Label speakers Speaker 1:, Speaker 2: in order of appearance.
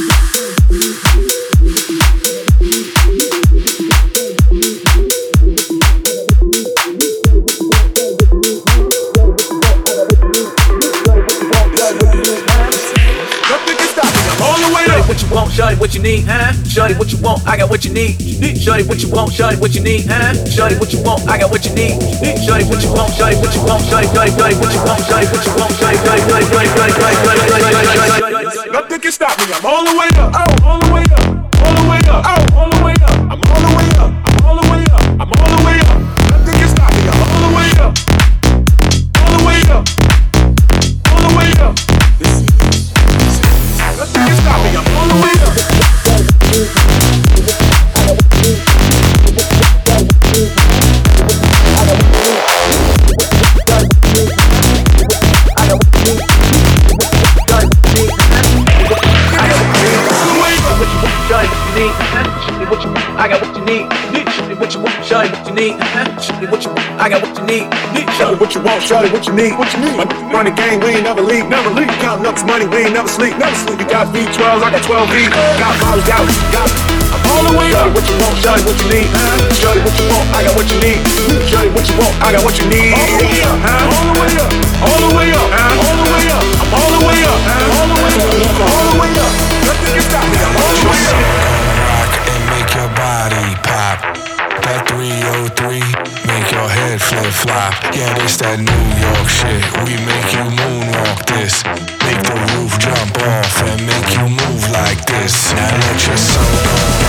Speaker 1: Shorty, what you need, huh? Shorty, what you want? I got what you need. Shorty, what you want? Shorty, what you need, huh? Shorty, what you want? I got what you need. Shorty, what you want? Shorty, what you want? Shorty, what you want? Shorty, what you want?
Speaker 2: Nothing can stop me. I'm all the way up. Oh, all the way up. All the way up. Oh, all the way up. I'm all the way up. I'm all the way up. I'm all the way up. Nothing can stop me. I'm all the way up. All the way up. All the way up. Nothing can stop me. I'm all the way up.
Speaker 1: I got what you need. What you want, shawty, what you need. What you want, I got what you need.
Speaker 2: Shawty, what you want, shawty, what you need. What you need. Run the game, we ain't never leave, never leave. Counting up this money, we ain't never sleep, never sleep. You got V12s, I got 12 V. Got bottles, got it. I'm all the way up. What you want, shawty, what you need. Shawty, what you want, I got what you need. Shawty, what you want, I got what you need. All the way up, all the way up, all the way up, all the way up. I'm all the way up, all the way up, all the way up. Nothing can stop me. I'm all the way up.
Speaker 3: Make your body pop. That 303, make your head flip-flop. Yeah, this that New York shit. We make you moonwalk this. Make the roof jump off and make you move like this. Now let your soul go.